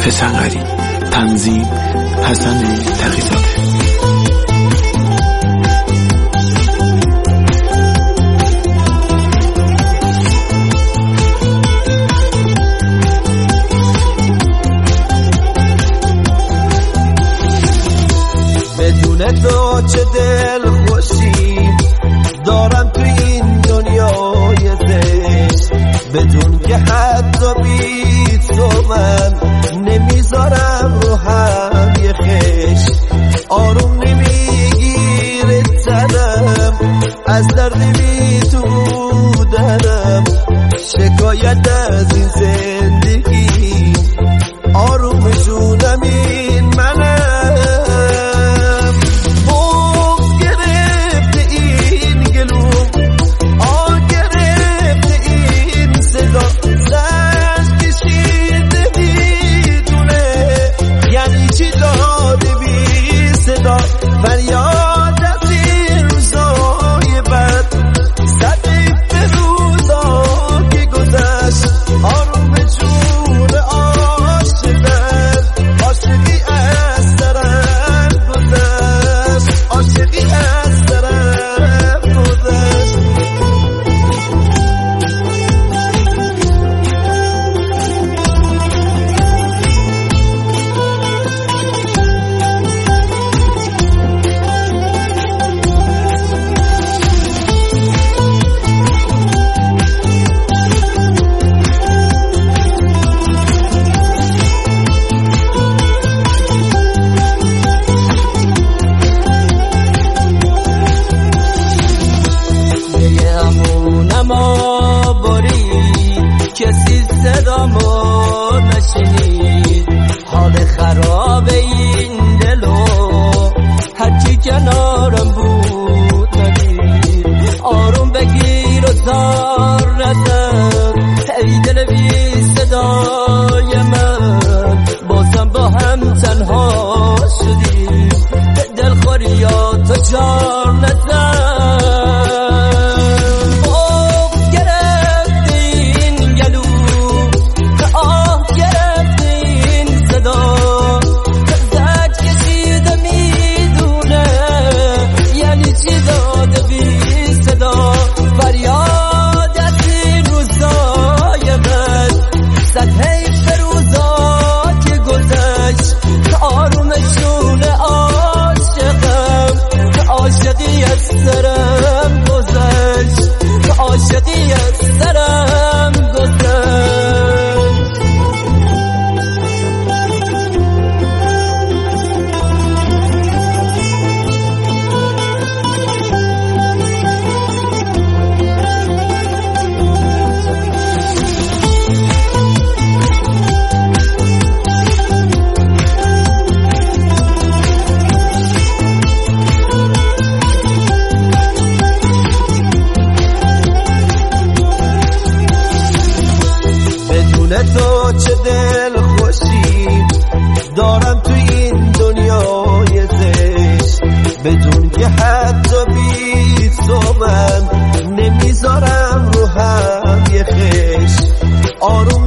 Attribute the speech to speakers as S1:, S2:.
S1: فسنقری. تنظیم حسن تقی‌زاده.
S2: بدون تو چه دل خوشی دارم تو این دنیای زشت، بدون که حتی بی تو من نمیذارم رو هم یه خش. آروم نمیگیره تنم از درد بی تو بودنم، شکایت از این زندگی آرومشونم این منم. فریاد از این روزای بد، صدیف روزا که گذشت آروم جون عاشقت. عاشقی از سرم گذشت، عاشقی از سرم گذشت. اما برید کسی صدامو نشنید، حال خراب این دلو هرچی کنارم بود ندید. آروم بگیر و زار نزن ای دل بی صدای من، بازم با هم تنها شدیم، دلخوریات جار نزن. فریاد از این روزای بد، صد حیف روزا که گذشت آرومشون عاشقم. عاشقی از سرم گذشت، عاشقی از سرم گذشت. تو چه دل خوشی دارم تو این دنیای زشت، بدون که حتی بی تو من نمیذارم رو هم یه خش. آروم